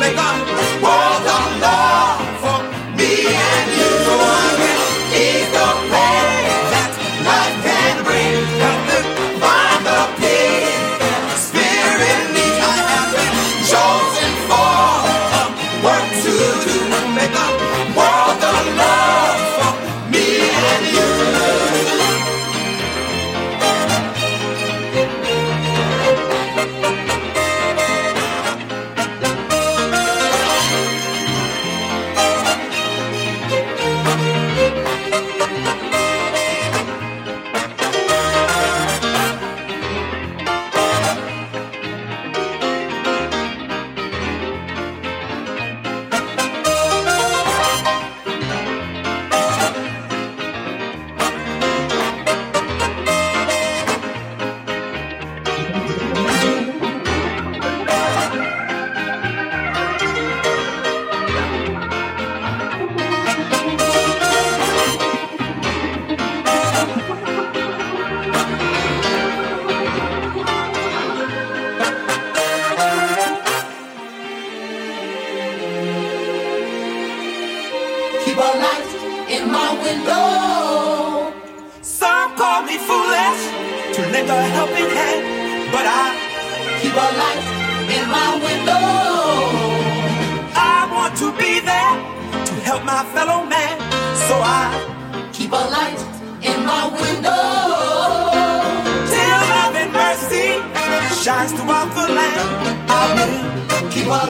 make a world of love for me and you. So I can ease the pain that life can bring. Help me find the peace that spirit needs. I have been chosen for a work to do. Make a world of love for me and you. Keep a light in my window. Some call me foolish to lend a helping hand, but I keep a light in my window. I want to be there to help my fellow man, so I keep a light in my window. Till love and mercy shines throughout the land. I will